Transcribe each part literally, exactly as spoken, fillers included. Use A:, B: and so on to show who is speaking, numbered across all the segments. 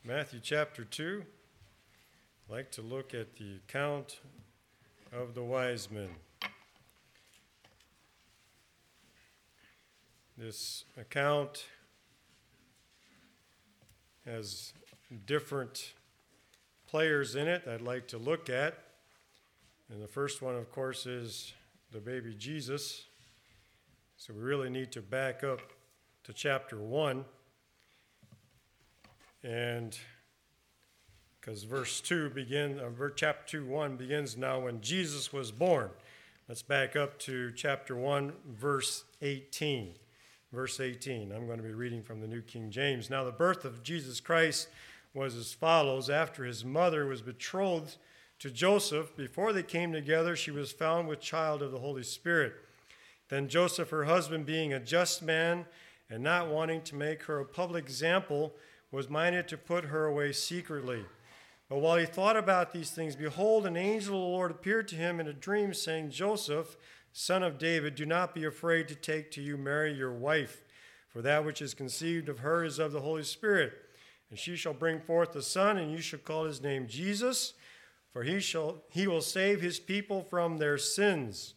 A: Matthew chapter two. I'd like to look at the account of the wise men. This account has different players in it I'd like to look at. And the first one, of course, is the baby Jesus. So we really need to back up to chapter one. And because verse two begins, uh, chapter two, one begins now when Jesus was born. Let's back up to chapter one, verse eighteen. Verse eighteen, I'm going to be reading from the New King James. Now the birth of Jesus Christ was as follows. After his mother was betrothed to Joseph, before they came together, she was found with child of the Holy Spirit. Then Joseph, her husband, being a just man and not wanting to make her a public example, was minded to put her away secretly. But while he thought about these things, behold, an angel of the Lord appeared to him in a dream, saying, Joseph, son of David, do not be afraid to take to you Mary your wife, for that which is conceived of her is of the Holy Spirit. And she shall bring forth a son, and you shall call his name Jesus, for he shall he will save his people from their sins.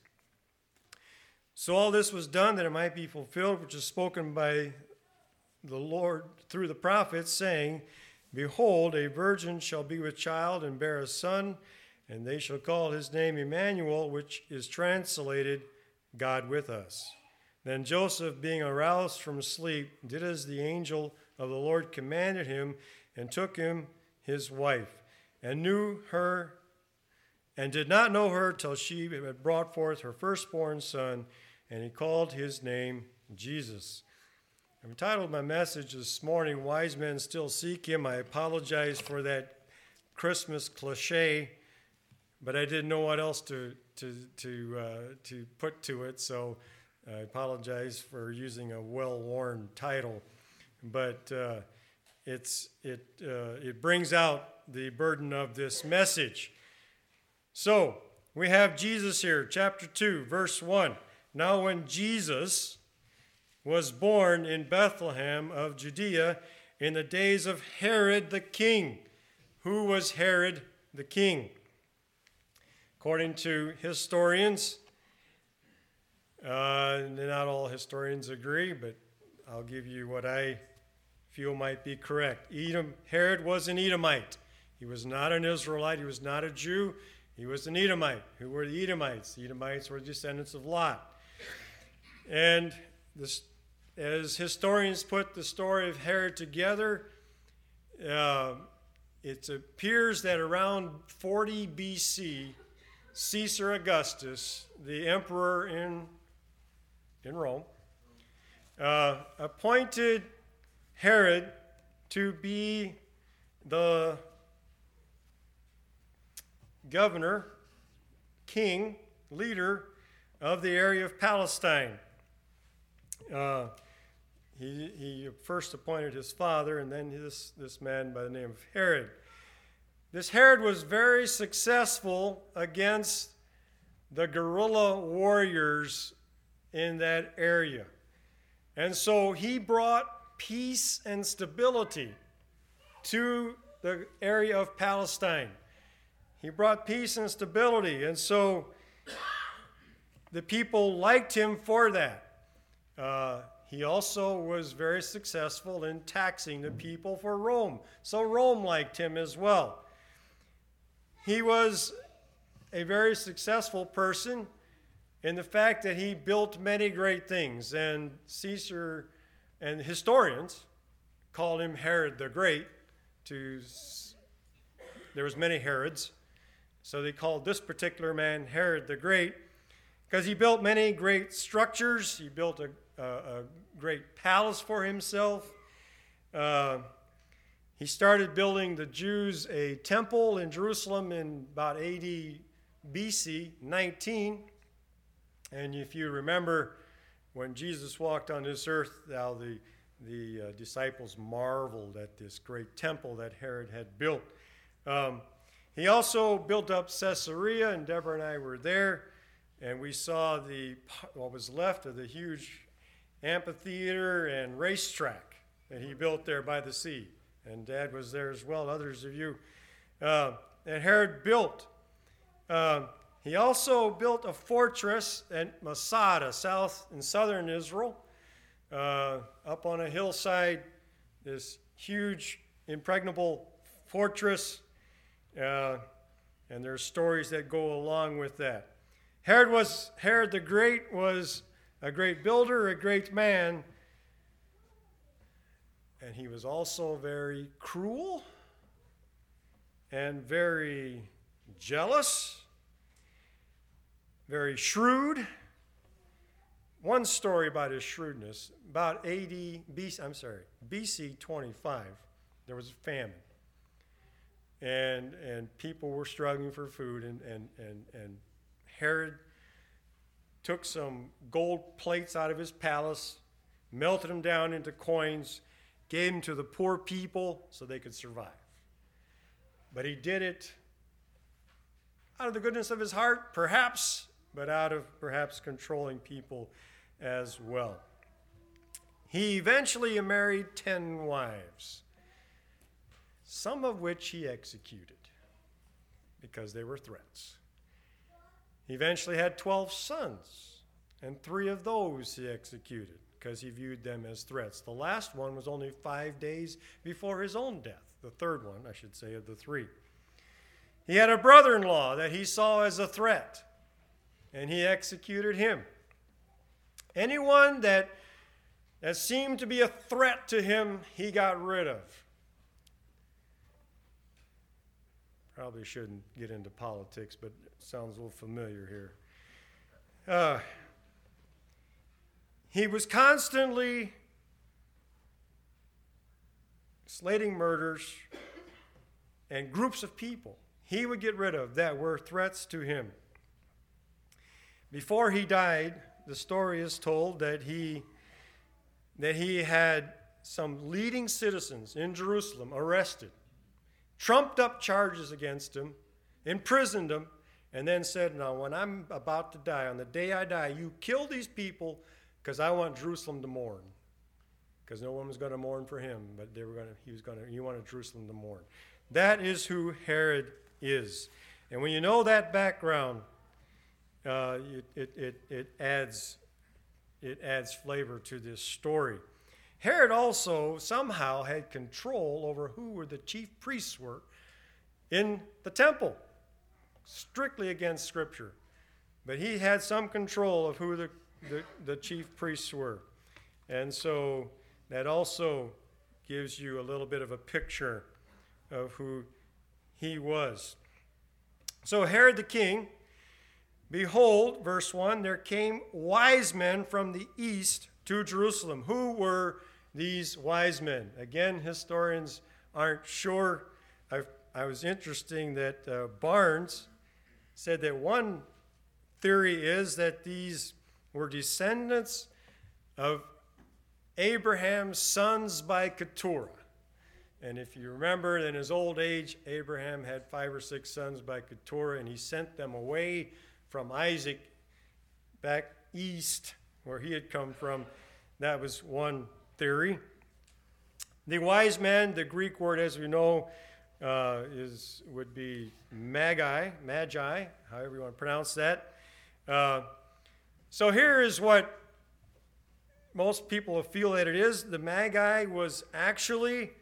A: So all this was done that it might be fulfilled, which is spoken by the Lord through the prophets, saying, Behold, a virgin shall be with child and bear a son, and they shall call his name Emmanuel, which is translated, God with us. Then Joseph, being aroused from sleep, did as the angel of the Lord commanded him, and took him his wife, and knew her, and did not know her till she had brought forth her firstborn son, and he called his name Jesus. I've entitled my message this morning, Wise Men Still Seek Him. I apologize for that Christmas cliche, but I didn't know what else to to to uh, to put to it, so I apologize for using a well-worn title. But uh, it's it uh, it brings out the burden of this message. So we have Jesus here, chapter two, verse one. Now when Jesus was born in Bethlehem of Judea in the days of Herod the king. Who was Herod the king? According to historians, uh, not all historians agree, but I'll give you what I feel might be correct. Edom, Herod was an Edomite. He was not an Israelite. He was not a Jew. He was an Edomite. Who were the Edomites? The Edomites were descendants of Lot. And this, as historians put the story of Herod together, uh, it appears that around forty B C, Caesar Augustus, the emperor in, in Rome, uh, appointed Herod to be the governor, king, leader of the area of Palestine. Uh, he, he first appointed his father, and then this, this man by the name of Herod. This Herod was very successful against the guerrilla warriors in that area. And so he brought peace and stability to the area of Palestine. He brought peace and stability, and so the people liked him for that. Uh, he also was very successful in taxing the people for Rome. So Rome liked him as well. He was a very successful person in the fact that he built many great things. And Caesar and historians called him Herod the Great. To, there was many Herods. So they called this particular man Herod the Great because he built many great structures. He built a a great palace for himself. Uh, he started building the Jews a temple in Jerusalem in about A D B C nineteen. And if you remember, when Jesus walked on this earth, how the, the uh, disciples marveled at this great temple that Herod had built. Um, he also built up Caesarea, and Deborah and I were there, and we saw the what was left of the huge amphitheater and racetrack that he built there by the sea. and Dad was there as well, others of you, uh, that Herod built. Uh, he also built a fortress at Masada, south in southern Israel, uh, up on a hillside, this huge, impregnable fortress, uh, and there's stories that go along with that. Herod was Herod the Great was a great builder, a great man, and he was also very cruel and very jealous, very shrewd. One story about his shrewdness, about A D, B C, I'm sorry, B C twenty-five, there was a famine. And and people were struggling for food, and, and, and, and Herod took some gold plates out of his palace, melted them down into coins, gave them to the poor people so they could survive. But he did it out of the goodness of his heart, perhaps, but out of perhaps controlling people as well. He eventually married ten wives, some of which he executed because they were threats. He eventually had twelve sons, and three of those he executed because he viewed them as threats. The last one was only five days before his own death, the third one, I should say, of the three. He had a brother-in-law that he saw as a threat, and he executed him. Anyone that, that seemed to be a threat to him, he got rid of. Probably shouldn't get into politics, but it sounds a little familiar here. Uh, he was constantly slating murders and groups of people he would get rid of that were threats to him. Before he died, the story is told that he, that he had some leading citizens in Jerusalem arrested, trumped up charges against him, imprisoned him, and then said, now when I'm about to die, on the day I die, you kill these people because I want Jerusalem to mourn. Because no one was going to mourn for him, but they were going to, he was going to, he wanted Jerusalem to mourn. That is who Herod is. And when you know that background, uh, it, it, it, it adds it adds flavor to this story. Herod also somehow had control over who were the chief priests were in the temple, strictly against Scripture. But he had some control of who the, the, the chief priests were. And so that also gives you a little bit of a picture of who he was. So Herod the king, behold, verse one, there came wise men from the east to Jerusalem. Who were these wise men? Again, historians aren't sure. I've, I was interesting that uh, Barnes said that one theory is that these were descendants of Abraham's sons by Keturah. And if you remember, in his old age, Abraham had five or six sons by Keturah, and he sent them away from Isaac back east where he had come from. That was one theory. The wise men, the Greek word, as we know, uh, is would be magi, magi, however you want to pronounce that. Uh, so here is what most people feel that it is. The Magi was actually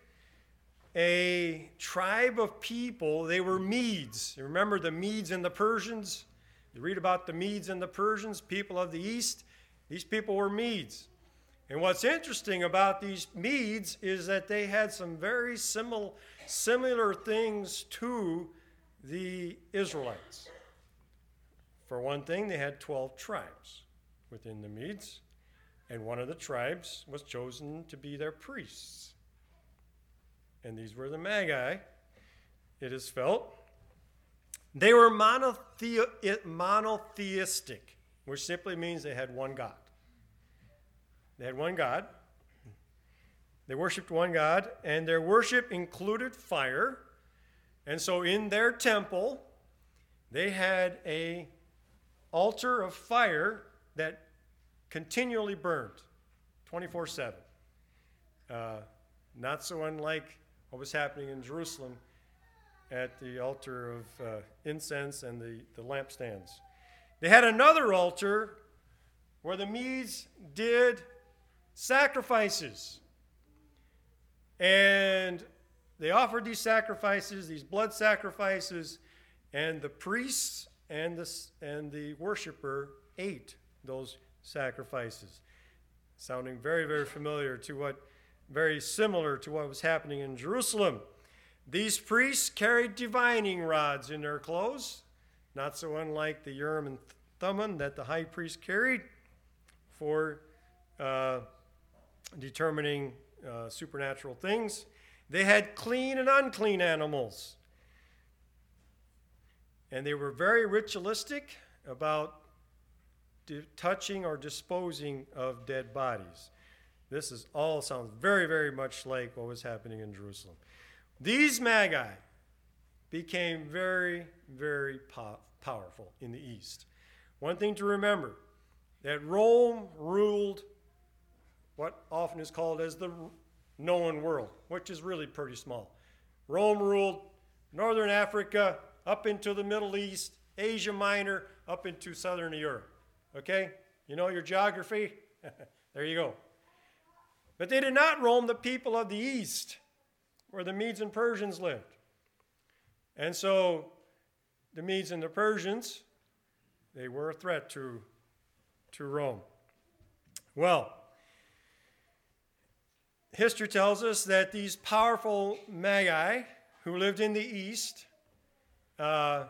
A: a tribe of people. They were Medes. You remember the Medes and the Persians? You read about the Medes and the Persians, people of the East. These people were Medes. And what's interesting about these Medes is that they had some very similar, similar things to the Israelites. For one thing, they had twelve tribes within the Medes, and one of the tribes was chosen to be their priests. And these were the Magi, it is felt. They were monothe- monotheistic, which simply means they had one God. They had one God. They worshiped one God, and their worship included fire. And so in their temple, they had a altar of fire that continually burned twenty-four seven. Uh, not so unlike what was happening in Jerusalem at the altar of uh, incense and the, the lampstands. They had another altar where the Medes did sacrifices. And they offered these sacrifices, these blood sacrifices, and the priests and the, and the worshiper ate those sacrifices. Sounding very, very familiar to what, very similar to what was happening in Jerusalem. These priests carried divining rods in their clothes, not so unlike the Urim and Thummim that the high priest carried for uh, determining uh, supernatural things. They had clean and unclean animals. And they were very ritualistic about di- touching or disposing of dead bodies. This is all sounds very, very much like what was happening in Jerusalem. These magi became very, very po- powerful in the East. One thing to remember, that Rome ruled what often is called as the known world, which is really pretty small. Rome ruled northern Africa up into the Middle East, Asia Minor, up into southern Europe. Okay? You know your geography? There you go. But they did not roam the people of the East, where the Medes and Persians lived. And so the Medes and the Persians, they were a threat to, to Rome. Well, history tells us that these powerful magi who lived in the East, uh,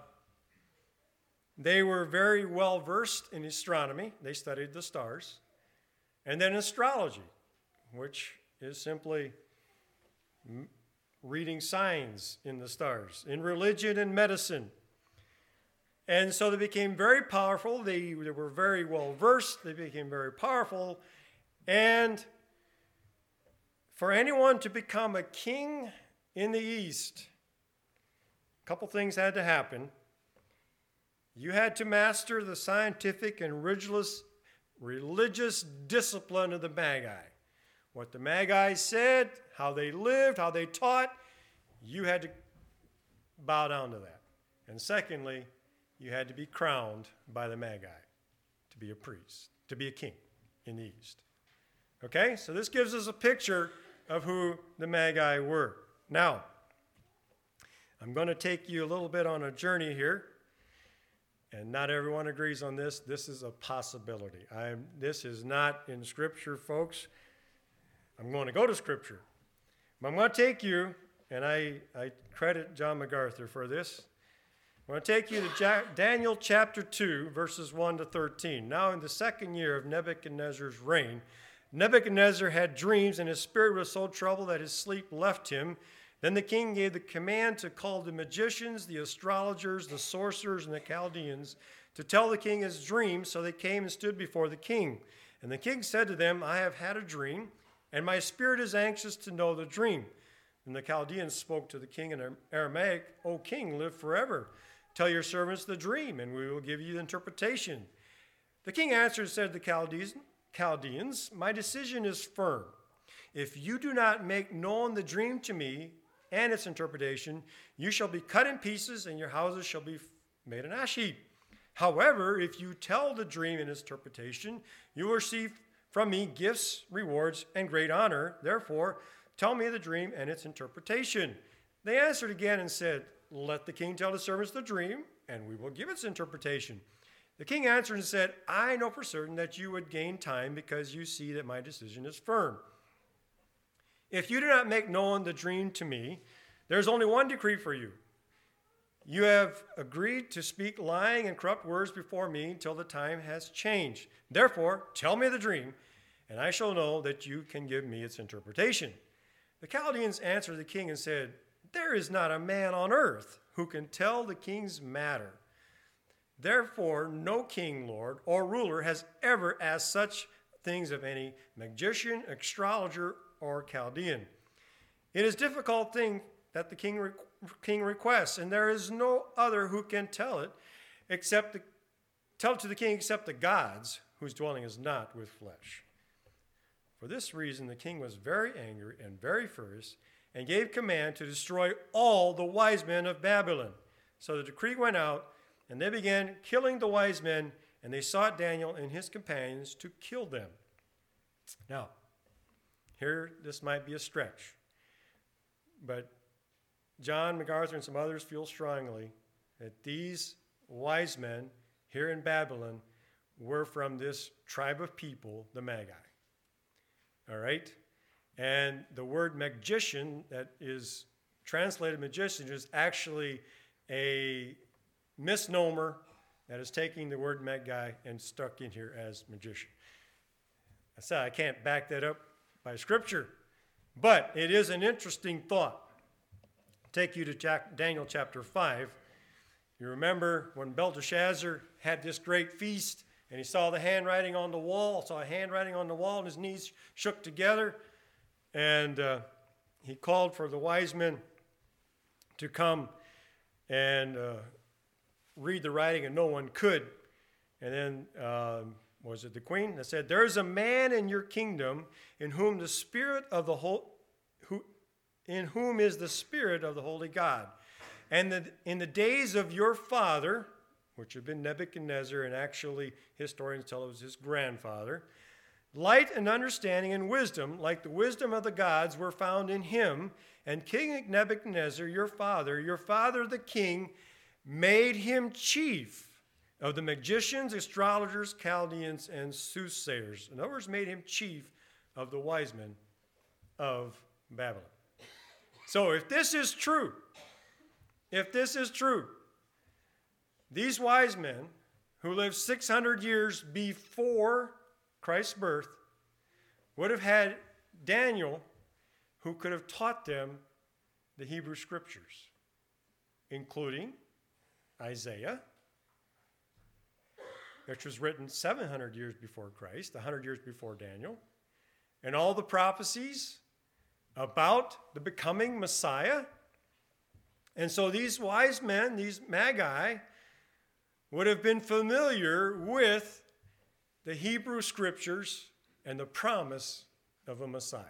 A: they were very well versed in astronomy. They studied the stars. And then astrology, which is simply m- reading signs in the stars, in religion and medicine. And so they became very powerful. They, they were very well versed. They became very powerful. And for anyone to become a king in the East, a couple things had to happen. You had to master the scientific and religious, religious discipline of the Magi. What the Magi said, how they lived, how they taught, you had to bow down to that. And secondly, you had to be crowned by the Magi to be a priest, to be a king in the East. Okay, so this gives us a picture of who the Magi were. Now, I'm going to take you a little bit on a journey here, and not everyone agrees on this. This is a possibility. I'm, this is not in Scripture, folks. I'm going to go to Scripture. But I'm going to take you, and I, I credit John MacArthur for this. I'm going to take you to ja- Daniel chapter two, verses one to thirteen. Now in the second year of Nebuchadnezzar's reign, Nebuchadnezzar had dreams, and his spirit was so troubled that his sleep left him. Then the king gave the command to call the magicians, the astrologers, the sorcerers, and the Chaldeans to tell the king his dreams. So they came and stood before the king. And the king said to them, I have had a dream, and my spirit is anxious to know the dream. And the Chaldeans spoke to the king in Aramaic, O king, live forever. Tell your servants the dream, and we will give you the interpretation. The king answered and said to the Chaldeans, Chaldeans, my decision is firm. If you do not make known the dream to me and its interpretation, you shall be cut in pieces, and your houses shall be made an ash heap. However, if you tell the dream and its interpretation, you will receive from me gifts, rewards, and great honor. Therefore, tell me the dream and its interpretation. They answered again and said, let the king tell the servants the dream, and we will give its interpretation. The king answered and said, I know for certain that you would gain time because you see that my decision is firm. If you do not make known the dream to me, there is only one decree for you. You have agreed to speak lying and corrupt words before me until the time has changed. Therefore, tell me the dream, and I shall know that you can give me its interpretation. The Chaldeans answered the king and said, there is not a man on earth who can tell the king's matter. Therefore, no king, lord, or ruler has ever asked such things of any magician, astrologer, or Chaldean. It is a difficult thing that the king, re- king requests, and there is no other who can tell it except the, tell it to the king except the gods, whose dwelling is not with flesh. For this reason, the king was very angry and very furious, and gave command to destroy all the wise men of Babylon. So the decree went out, and they began killing the wise men, and they sought Daniel and his companions to kill them. Now, here this might be a stretch, but John MacArthur and some others feel strongly that these wise men here in Babylon were from this tribe of people, the Magi. All right? And the word magician, that is translated magician, is actually a misnomer that is taking the word Magi and stuck in here as magician. I said I can't back that up by Scripture, but it is an interesting thought. I'll take you to Jack, Daniel chapter five. You remember when Belteshazzar had this great feast, and he saw the handwriting on the wall, saw a handwriting on the wall, and his knees shook together, and uh, he called for the wise men to come and uh, read the writing, and no one could. And then, um, was it the queen that said, "There is a man in your kingdom in whom the spirit of the whole, who, in whom is the spirit of the holy God. And the, in the days of your father," which had been Nebuchadnezzar, and actually historians tell it was his grandfather, "light and understanding and wisdom, like the wisdom of the gods, were found in him. And King Nebuchadnezzar, your father, your father the king, made him chief of the magicians, astrologers, Chaldeans, and soothsayers." In other words, made him chief of the wise men of Babylon. So if this is true, if this is true, these wise men who lived six hundred years before Christ's birth would have had Daniel, who could have taught them the Hebrew Scriptures, including Isaiah, which was written seven hundred years before Christ, one hundred years before Daniel, and all the prophecies about the becoming Messiah. And so these wise men, these Magi, would have been familiar with the Hebrew Scriptures and the promise of a Messiah.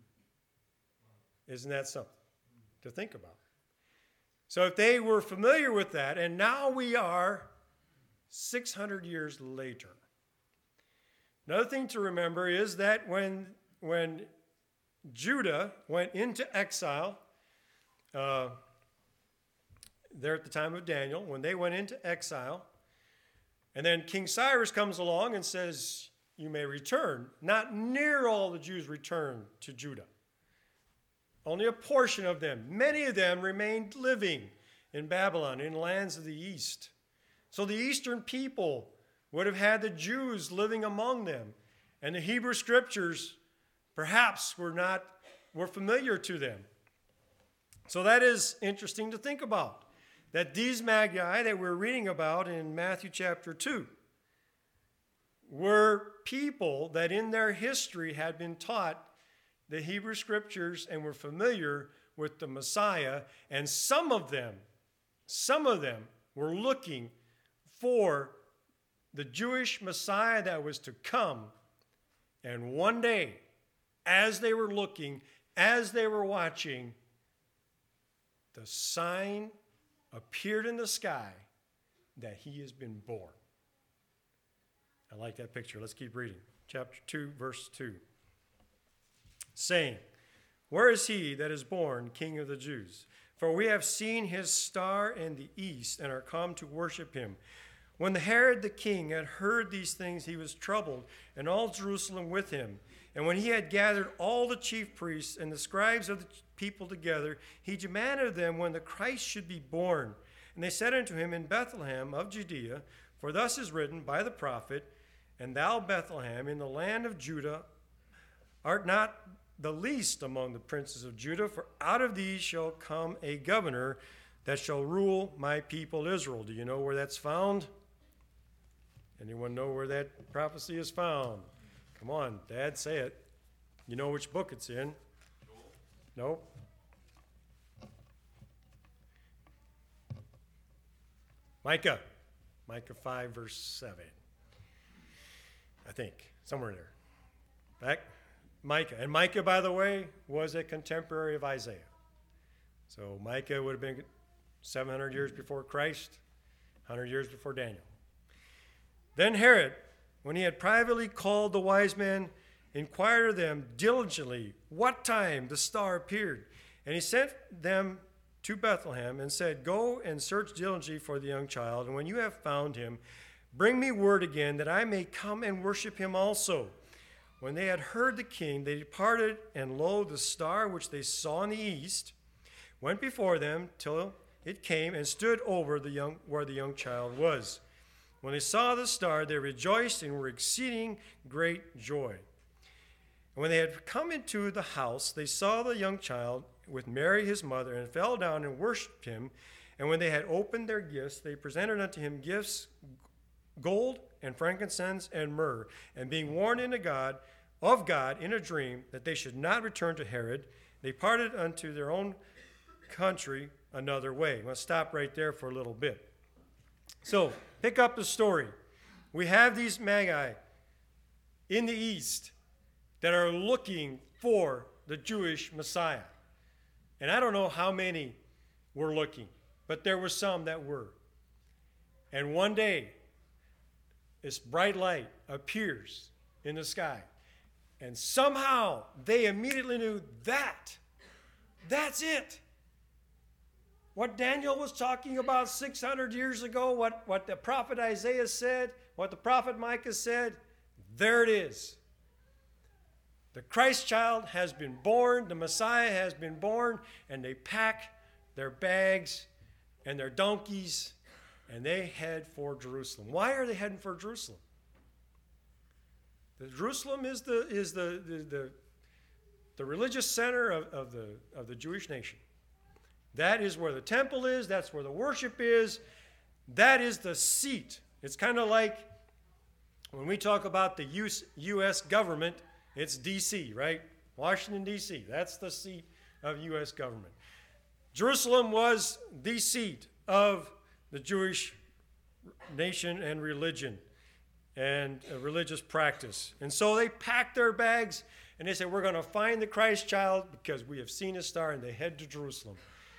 A: Isn't that something to think about? So if they were familiar with that, and now we are six hundred years later. Another thing to remember is that when, when Judah went into exile, uh, there at the time of Daniel, when they went into exile, and then King Cyrus comes along and says, "You may return." Not near all the Jews returned to Judah. Only a portion of them. Many of them remained living in Babylon, in lands of the east. So the eastern people would have had the Jews living among them, and the Hebrew Scriptures perhaps were not were familiar to them. So that is interesting to think about, that these Magi that we're reading about in Matthew chapter two were people that in their history had been taught the Hebrew Scriptures and were familiar with the Messiah, and some of them, some of them were looking for the Jewish Messiah that was to come. And one day, as they were looking, as they were watching, the sign appeared in the sky that he has been born. I like that picture. Let's keep reading. Chapter two, verse two. Saying, "Where is he that is born King of the Jews? For we have seen his star in the east and are come to worship him." When Herod the king had heard these things, he was troubled, and all Jerusalem with him. And when he had gathered all the chief priests and the scribes of the people together, he demanded of them when the Christ should be born. And they said unto him, "In Bethlehem of Judea, for thus is written by the prophet, And thou, Bethlehem, in the land of Judah, art not the least among the princes of Judah, for out of these shall come a governor that shall rule my people Israel." Do you know where that's found? Anyone know where that prophecy is found? Come on, Dad, say it. You know which book it's in? Nope. Micah. Micah five, verse seven. I think, somewhere in there. Back, Micah. And Micah, by the way, was a contemporary of Isaiah. So Micah would have been seven hundred years before Christ, one hundred years before Daniel. Then Herod, when he had privately called the wise men, inquired of them diligently what time the star appeared. And he sent them to Bethlehem and said, Go and search diligently for the young child, and when you have found him, bring me word again that I may come and worship him also. When they had heard the king, they departed, and lo, the star which they saw in the east went before them till it came and stood over the young where the young child was. When they saw the star, they rejoiced and were exceeding great joy. And when they had come into the house, they saw the young child with Mary his mother, and fell down and worshipped him. And when they had opened their gifts, they presented unto him gifts, gold and frankincense and myrrh. And being warned into God, of God in a dream, that they should not return to Herod, they parted unto their own country another way. Let's stop right there for a little bit. So, pick up the story. We have these magi in the east that are looking for the Jewish Messiah. And I don't know how many were looking, but there were some that were. And one day, this bright light appears in the sky. And somehow they immediately knew that, that's it. What Daniel was talking about six hundred years ago, what, what the prophet Isaiah said, what the prophet Micah said, there it is. The Christ child has been born, the Messiah has been born, and they pack their bags and their donkeys, and they head for Jerusalem. Why are they heading for Jerusalem? The Jerusalem is the is the the, the, the religious center of, of the of the Jewish nation. That is where the temple is, that's where the worship is, that is the seat. It's kind of like when we talk about the U S government, it's D C, right? Washington, D C, that's the seat of U S government. Jerusalem was the seat of the Jewish nation and religion and religious practice. And so they packed their bags and they said, we're going to find the Christ child because we have seen his star, and they head to Jerusalem.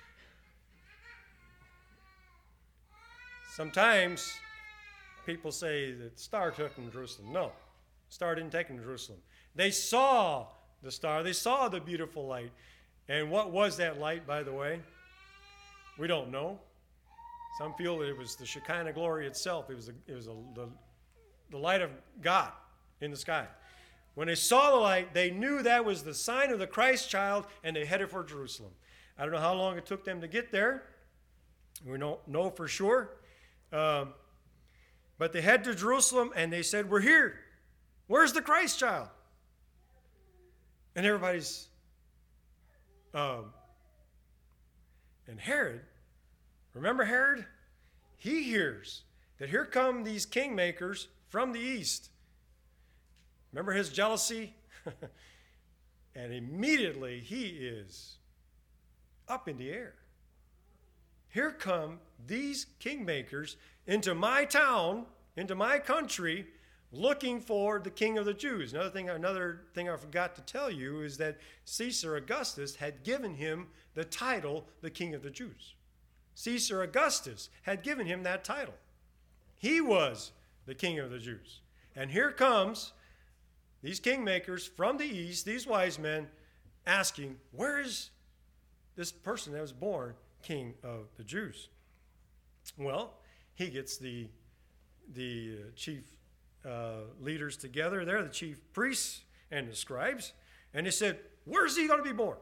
A: Sometimes people say that the star took them to Jerusalem. No, the star didn't take them to Jerusalem. They saw the star. They saw the beautiful light. And what was that light, by the way? We don't know. Some feel that it was the Shekinah glory itself. It was, a, it was a, the, the light of God in the sky. When they saw the light, they knew that was the sign of the Christ child, and they headed for Jerusalem. I don't know how long it took them to get there. We don't know for sure. Um, but they head to Jerusalem, and they said, we're here. Where's the Christ child? And everybody's... Um, and Herod, remember Herod? He hears that here come these kingmakers from the east. Remember his jealousy? And immediately he is up in the air. Here come these kingmakers into my town, into my country, looking for the King of the Jews. Another thing, another thing I forgot to tell you is that Caesar Augustus had given him the title, the King of the Jews. Caesar Augustus had given him that title. He was the King of the Jews. And here comes these kingmakers from the east, these wise men, asking, where is this person that was born King of the Jews? Well, he gets the, the chief uh, leaders together there, the chief priests and the scribes, and they said, where's he going to be born?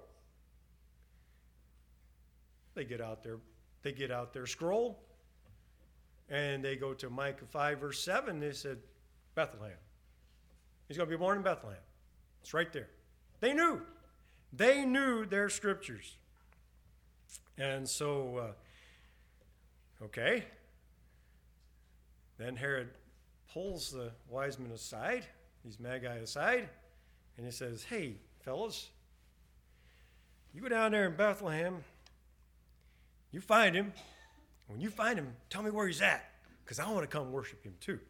A: They get out their, they get out their scroll, and they go to Micah five, verse seven. They said, Bethlehem. He's going to be born in Bethlehem. It's right there. They knew. They knew their scriptures. And so, uh, okay. Then Herod pulls the wise men aside, these magi aside, and he says, hey, fellas, you go down there in Bethlehem, you find him. When you find him, tell me where he's at, because I want to come worship him too.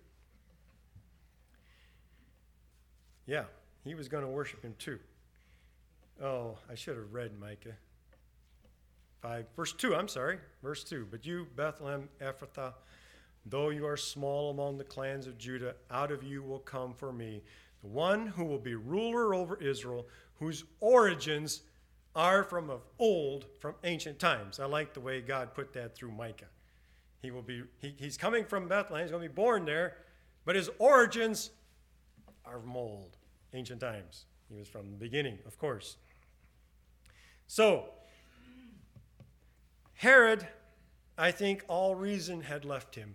A: Yeah, he was going to worship him too. Oh, I should have read Micah. five, verse two, I'm sorry, verse two. But you, Bethlehem Ephrathah, though you are small among the clans of Judah, out of you will come for me the one who will be ruler over Israel, whose origins are from of old, from ancient times. I like the way God put that through Micah. He will be, he, he's coming from Bethlehem, he's going to be born there, but his origins are from old, ancient times. He was from the beginning, of course. So, Herod, I think all reason had left him.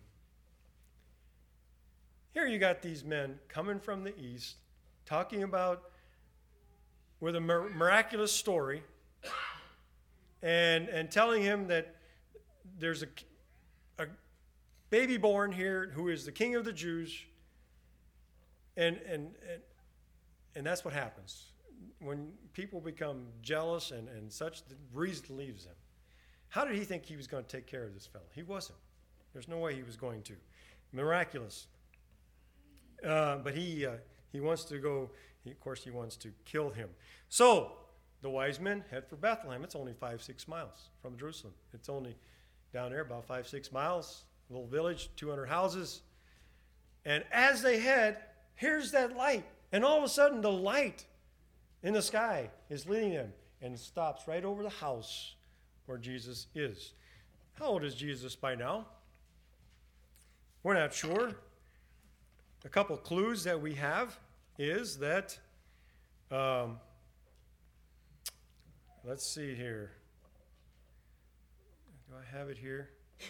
A: Here you got these men coming from the east, talking about, with a miraculous story, and, and telling him that there's a, a baby born here who is the king of the Jews, and, and, and, and that's what happens. When people become jealous and, and such, the reason leaves them. How did he think he was going to take care of this fellow? He wasn't. There's no way he was going to. Miraculous. Uh, but he uh, he wants to go, he, of course he wants to kill him. So the wise men head for Bethlehem. It's only five, six miles from Jerusalem. It's only down there about five, six miles, a little village, two hundred houses. And as they head, here's that light. And all of a sudden the light in the sky is leading them and stops right over the house where Jesus is. How old is Jesus by now? We're not sure. A couple clues that we have is that, um, let's see here. Do I have it here?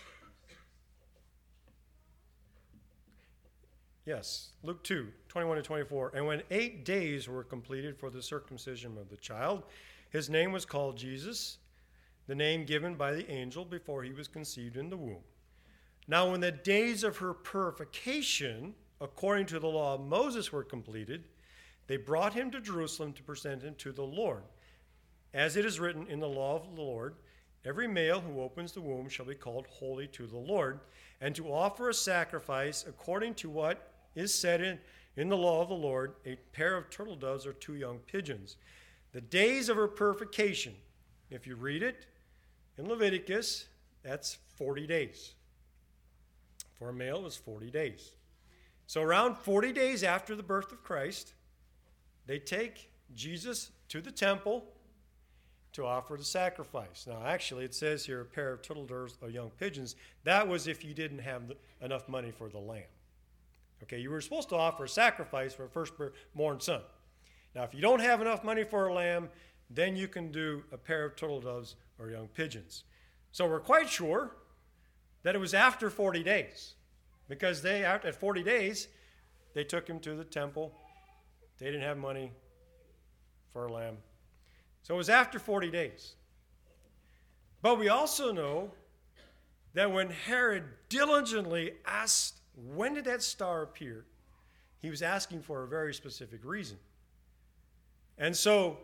A: Yes, Luke two, twenty-one to twenty-four. And when eight days were completed for the circumcision of the child, his name was called Jesus, the name given by the angel before he was conceived in the womb. Now when the days of her purification, according to the law of Moses, were completed, they brought him to Jerusalem to present him to the Lord. As it is written in the law of the Lord, every male who opens the womb shall be called holy to the Lord, and to offer a sacrifice according to what is said in, in the law of the Lord, a pair of turtle doves or two young pigeons. The days of her purification, if you read it in Leviticus, that's forty days. For a male, it was forty days. So around forty days after the birth of Christ, they take Jesus to the temple to offer the sacrifice. Now, actually, it says here a pair of turtle doves or young pigeons. That was if you didn't have enough money for the lamb. Okay, you were supposed to offer a sacrifice for a firstborn son. Now, if you don't have enough money for a lamb, then you can do a pair of turtle doves or young pigeons. So we're quite sure that it was after forty days, because they, at forty days, they took him to the temple. They didn't have money for a lamb. So it was after forty days. But we also know that when Herod diligently asked, when did that star appear? He was asking for a very specific reason. And so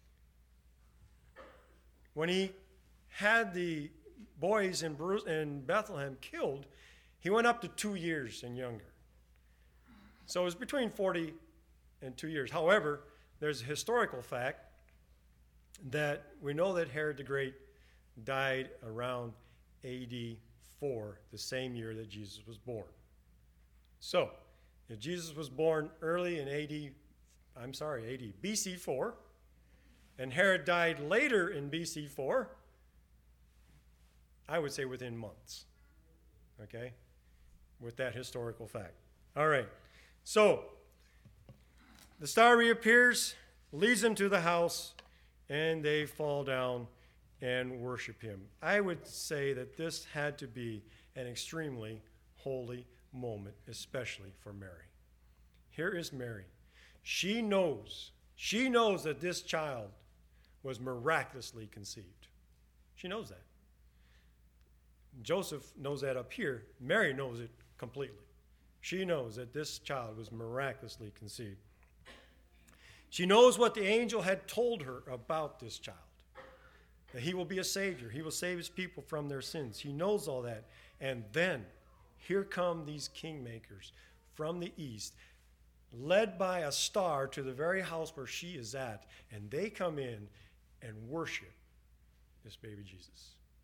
A: when he had the boys in, Bruce, in Bethlehem killed, he went up to two years and younger. So it was between forty and two years. However, there's a historical fact that we know that Herod the Great died around A D four, the same year that Jesus was born. So, if Jesus was born early in A D, I'm sorry, A D, B C four, and Herod died later in B C four, I would say within months, okay, with that historical fact. All right, so the star reappears, leads them to the house, and they fall down and worship him. I would say that this had to be an extremely holy moment, especially for Mary. Here is Mary. She knows, she knows that this child was miraculously conceived. She knows that. Joseph knows that up here. Mary knows it completely. She knows that this child was miraculously conceived. She knows what the angel had told her about this child, that he will be a savior. He will save his people from their sins. She knows all that. And then here come these kingmakers from the east, led by a star to the very house where she is at, and they come in and worship this baby Jesus.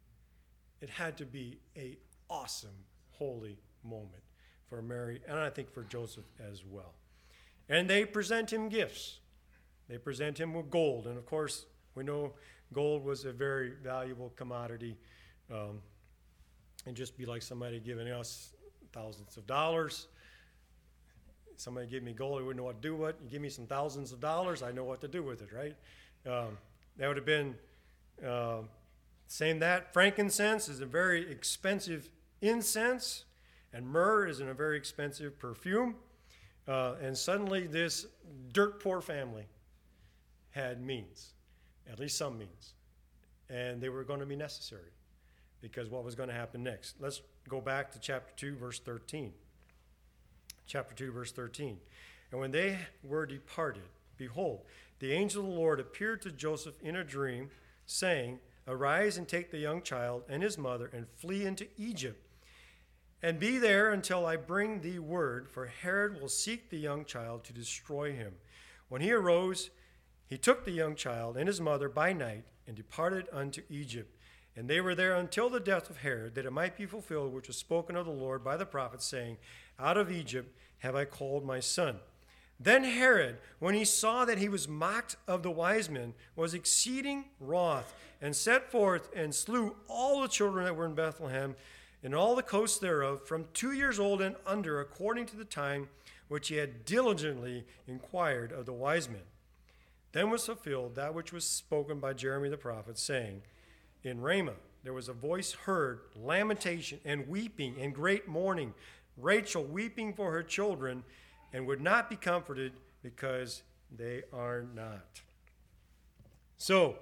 A: it had to be a awesome, holy moment for Mary, and I think for Joseph as well. And they present him gifts. They present him with gold. And of course, we know gold was a very valuable commodity. Um, and just be like somebody giving us thousands of dollars. Somebody gave me gold, I wouldn't know what to do with it. You give me some thousands of dollars, I know what to do with it, right? Um, that would have been, uh, saying that, frankincense is a very expensive incense, and myrrh is in a very expensive perfume. Uh, and suddenly this dirt poor family had means, at least some means. And they were going to be necessary because what was going to happen next. Let's go back to chapter two, verse thirteen. Chapter two, verse thirteen. And when they were departed, behold, the angel of the Lord appeared to Joseph in a dream, saying, Arise and take the young child and his mother and flee into Egypt, and be there until I bring thee word, for Herod will seek the young child to destroy him. When he arose, he took the young child and his mother by night and departed unto Egypt. And they were there until the death of Herod, that it might be fulfilled which was spoken of the Lord by the prophet, saying, Out of Egypt have I called my son. Then Herod, when he saw that he was mocked of the wise men, was exceeding wroth, and set forth and slew all the children that were in Bethlehem, and all the coasts thereof, from two years old and under, according to the time which he had diligently inquired of the wise men. Then was fulfilled that which was spoken by Jeremy the prophet, saying, In Ramah there was a voice heard, lamentation and weeping and great mourning, Rachel weeping for her children, and would not be comforted because they are not. So,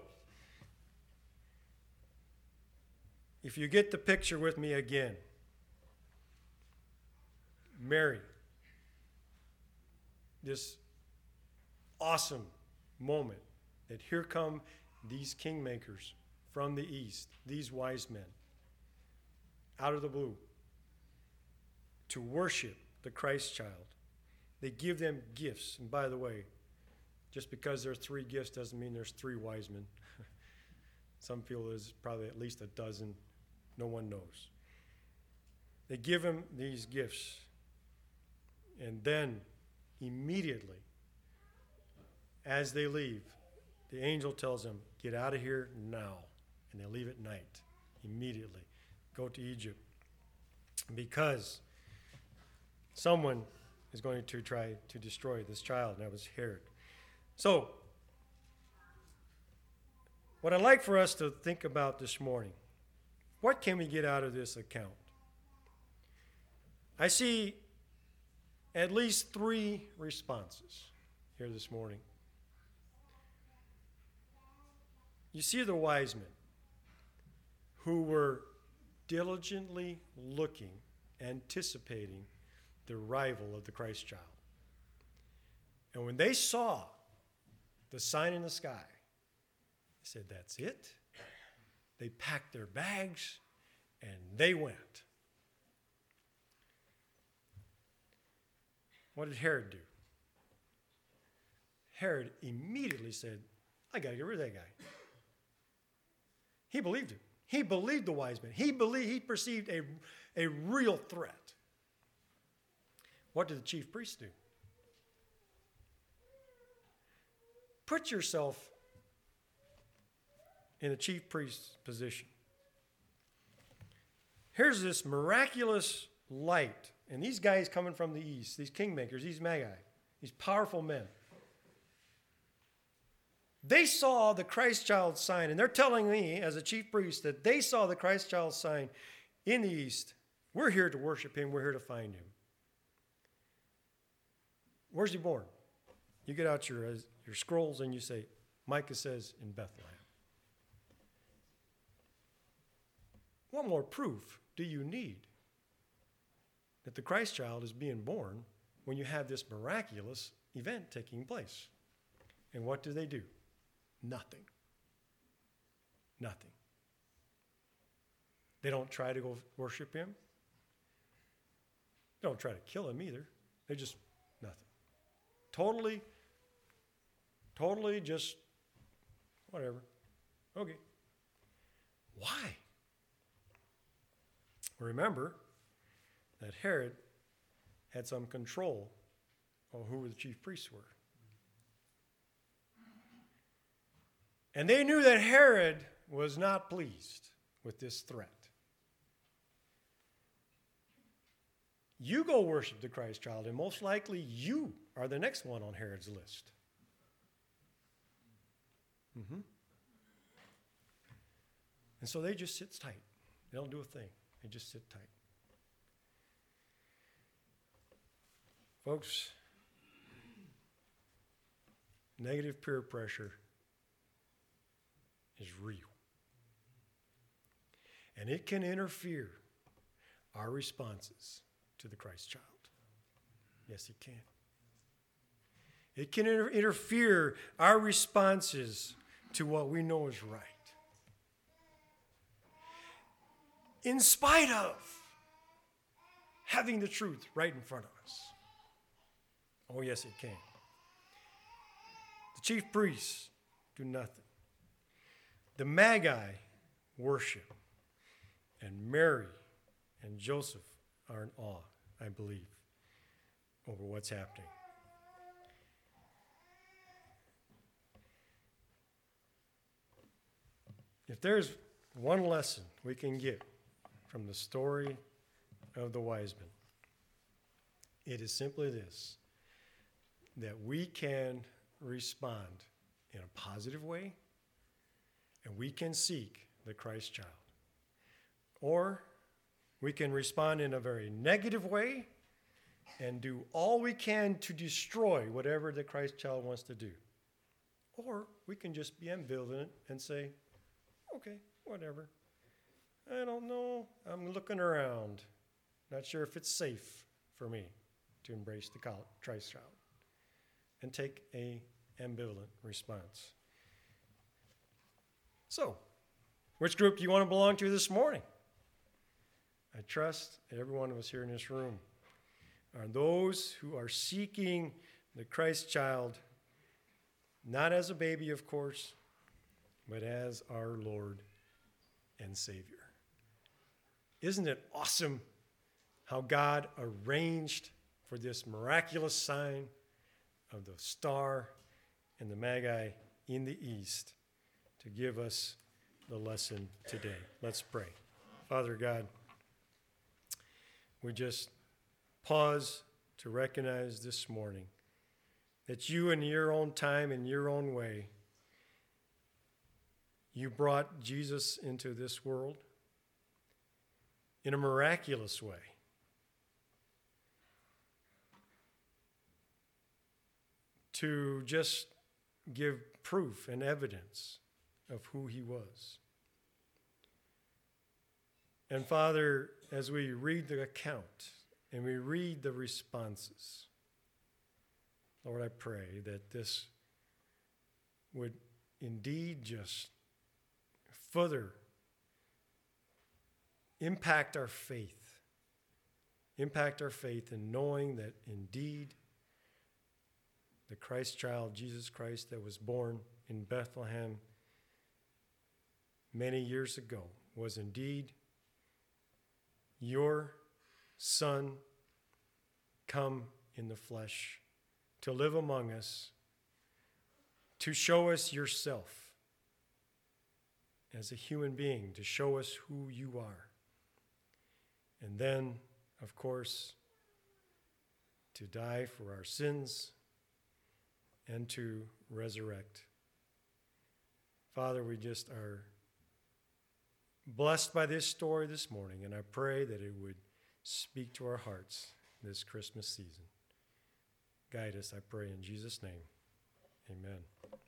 A: if you get the picture with me again, Mary, this awesome moment that here come these kingmakers from the east, these wise men, out of the blue, to worship the Christ child. They give them gifts. And by the way, just because there's three gifts doesn't mean there's three wise men. Some feel there's probably at least a dozen. No one knows. They give him these gifts. And then immediately, as they leave, the angel tells them, Get out of here now. And they leave at night, immediately. Go to Egypt. Because someone is going to try to destroy this child, and that was Herod. So, what I'd like for us to think about this morning, what can we get out of this account? I see at least three responses here this morning. You see the wise men who were diligently looking, anticipating the arrival of the Christ child. And when they saw the sign in the sky, they said, That's it. They packed their bags and they went. What did Herod do? Herod immediately said, I got to get rid of that guy. He believed it. He believed the wise men. He believed, he perceived a, a real threat. What did the chief priests do? Put yourself in a chief priest's position. Here's this miraculous light, and these guys coming from the east, these kingmakers, these magi, these powerful men. They saw the Christ child sign, and they're telling me as a chief priest that they saw the Christ child sign in the east. We're here to worship him. We're here to find him. Where's he born? You get out your, your scrolls and you say, Micah says in Bethlehem. What more proof do you need that the Christ child is being born when you have this miraculous event taking place? And what do they do? Nothing. Nothing. They don't try to go worship him. They don't try to kill him either. They just, nothing. Totally, totally just, whatever. Okay. Why? Remember that Herod had some control on who the chief priests were. And they knew that Herod was not pleased with this threat. You go worship the Christ child, and most likely you are the next one on Herod's list. Mm-hmm. And so they just sit tight. They don't do a thing. They just sit tight. Folks, negative peer pressure is real. And it can interfere our responses to the Christ child. Yes, it can. It can inter- interfere our responses to what we know is right. In spite of having the truth right in front of us. Oh, yes, it can. The chief priests do nothing. The Magi worship. And Mary and Joseph are in awe, I believe, over what's happening. If there's one lesson we can get from the story of the wise men, it is simply this, that we can respond in a positive way, and we can seek the Christ child. Or we can respond in a very negative way and do all we can to destroy whatever the Christ child wants to do. Or we can just be ambivalent and say, okay, whatever. I don't know. I'm looking around. Not sure if it's safe for me to embrace the Christ child. And take a ambivalent response. So, which group do you want to belong to this morning? I trust that every one of us here in this room are those who are seeking the Christ child, not as a baby, of course, but as our Lord and Savior. Isn't it awesome how God arranged for this miraculous sign of the star and the Magi in the east to give us the lesson today? Let's pray. Father God, we just pause to recognize this morning that you, in your own time, in your own way, you brought Jesus into this world in a miraculous way. To just give proof and evidence of who he was. And Father, as we read the account and we read the responses, Lord, I pray that this would indeed just further impact our faith, impact our faith in knowing that indeed the Christ child, Jesus Christ, that was born in Bethlehem many years ago, was indeed your Son come in the flesh to live among us, to show us yourself as a human being, to show us who you are. And then, of course, to die for our sins and to resurrect. Father, we just are blessed by this story this morning, and I pray that it would speak to our hearts this Christmas season. Guide us, I pray, in Jesus' name. Amen.